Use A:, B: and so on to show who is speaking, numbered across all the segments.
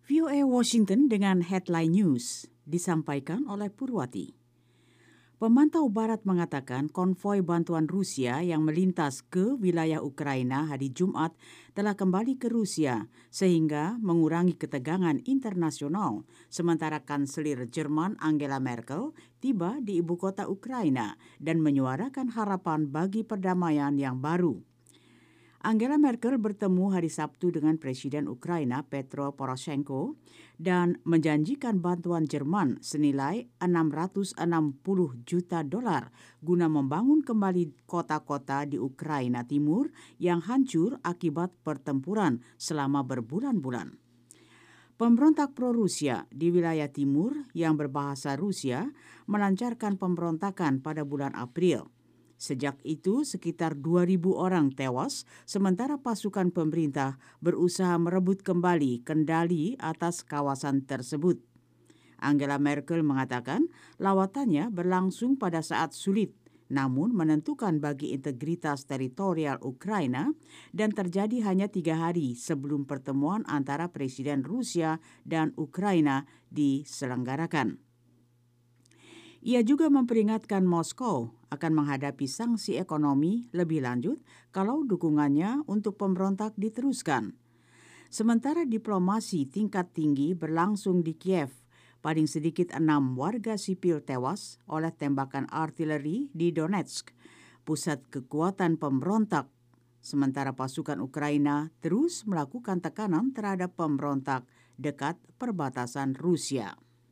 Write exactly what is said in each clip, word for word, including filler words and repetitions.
A: V O A Washington dengan Headline News disampaikan oleh Purwati. Pemantau Barat mengatakan konvoi bantuan Rusia yang melintas ke wilayah Ukraina hari Jumat telah kembali ke Rusia sehingga mengurangi ketegangan internasional, sementara Kanselir Jerman Angela Merkel tiba di ibu kota Ukraina dan menyuarakan harapan bagi perdamaian yang baru. Angela Merkel bertemu hari Sabtu dengan Presiden Ukraina Petro Poroshenko dan menjanjikan bantuan Jerman senilai enam ratus enam puluh juta dolar guna membangun kembali kota-kota di Ukraina Timur yang hancur akibat pertempuran selama berbulan-bulan. Pemberontak pro-Rusia di wilayah timur yang berbahasa Rusia melancarkan pemberontakan pada bulan April. Sejak itu, sekitar dua ribu orang tewas, sementara pasukan pemerintah berusaha merebut kembali kendali atas kawasan tersebut. Angela Merkel mengatakan lawatannya berlangsung pada saat sulit, namun menentukan bagi integritas teritorial Ukraina dan terjadi hanya tiga hari sebelum pertemuan antara Presiden Rusia dan Ukraina diselenggarakan. Ia juga memperingatkan Moskow akan menghadapi sanksi ekonomi lebih lanjut kalau dukungannya untuk pemberontak diteruskan. Sementara diplomasi tingkat tinggi berlangsung di Kiev, paling sedikit enam warga sipil tewas oleh tembakan artileri di Donetsk, pusat kekuatan pemberontak, sementara pasukan Ukraina terus melakukan tekanan terhadap pemberontak dekat perbatasan Rusia.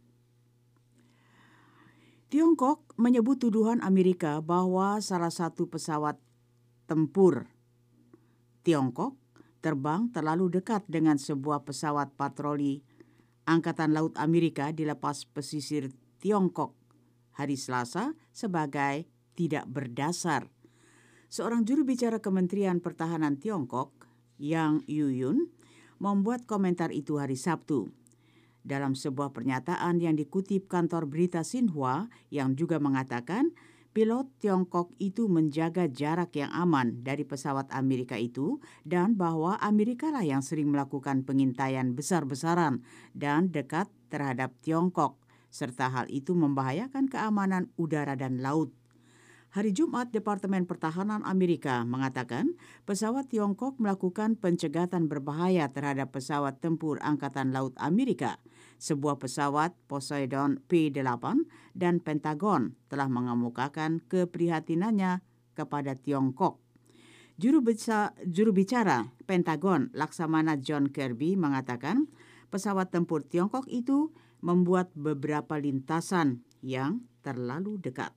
A: Tiongkok menyebut tuduhan Amerika bahwa salah satu pesawat tempur Tiongkok terbang terlalu dekat dengan sebuah pesawat patroli Angkatan Laut Amerika di lepas pesisir Tiongkok hari Selasa sebagai tidak berdasar. Seorang juru bicara Kementerian Pertahanan Tiongkok, Yang Yuyun, membuat komentar itu hari Sabtu. Dalam sebuah pernyataan yang dikutip kantor berita Xinhua yang juga mengatakan pilot Tiongkok itu menjaga jarak yang aman dari pesawat Amerika itu dan bahwa Amerika lah yang sering melakukan pengintaian besar-besaran dan dekat terhadap Tiongkok, serta hal itu membahayakan keamanan udara dan laut. Hari Jumat, Departemen Pertahanan Amerika mengatakan pesawat Tiongkok melakukan pencegatan berbahaya terhadap pesawat tempur Angkatan Laut Amerika, sebuah pesawat Poseidon P delapan, dan Pentagon telah mengemukakan keprihatinannya kepada Tiongkok. Juru bicara, juru bicara Pentagon Laksamana John Kirby mengatakan pesawat tempur Tiongkok itu membuat beberapa lintasan yang terlalu dekat.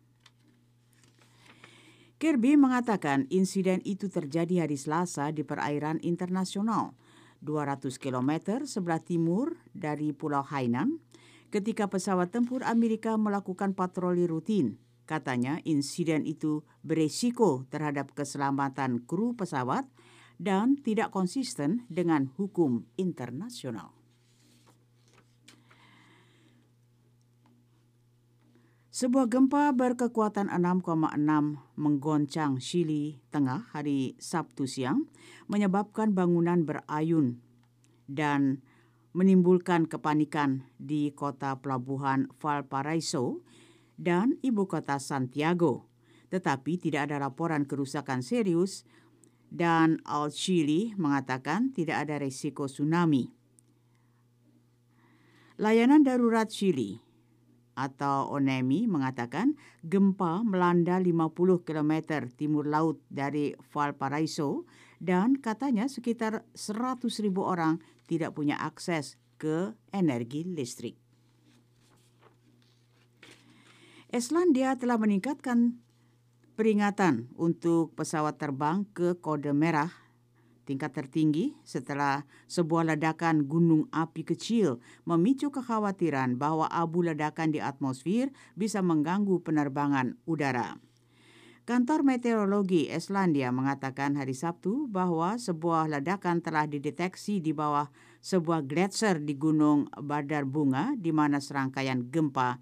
A: Kirby mengatakan insiden itu terjadi hari Selasa di perairan internasional dua ratus kilometer sebelah timur dari Pulau Hainan ketika pesawat tempur Amerika melakukan patroli rutin. Katanya insiden itu beresiko terhadap keselamatan kru pesawat dan tidak konsisten dengan hukum internasional. Sebuah gempa berkekuatan enam koma enam menggoncang Chili Tengah hari Sabtu siang, menyebabkan bangunan berayun dan menimbulkan kepanikan di kota pelabuhan Valparaiso dan ibu kota Santiago. Tetapi tidak ada laporan kerusakan serius dan Al Chili mengatakan tidak ada risiko tsunami. Layanan darurat Chili atau O N E M I mengatakan gempa melanda lima puluh kilometer timur laut dari Valparaiso dan katanya sekitar seratus ribu orang tidak punya akses ke energi listrik. Islandia telah meningkatkan peringatan untuk pesawat terbang ke kode merah tingkat tertinggi setelah sebuah ledakan gunung api kecil memicu kekhawatiran bahwa abu ledakan di atmosfer bisa mengganggu penerbangan udara. Kantor Meteorologi Islandia mengatakan hari Sabtu bahwa sebuah ledakan telah dideteksi di bawah sebuah gletser di Gunung Badarbunga di mana serangkaian gempa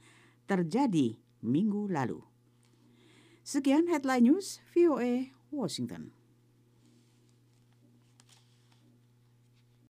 A: terjadi minggu lalu. Sekian Headline News V O A Washington.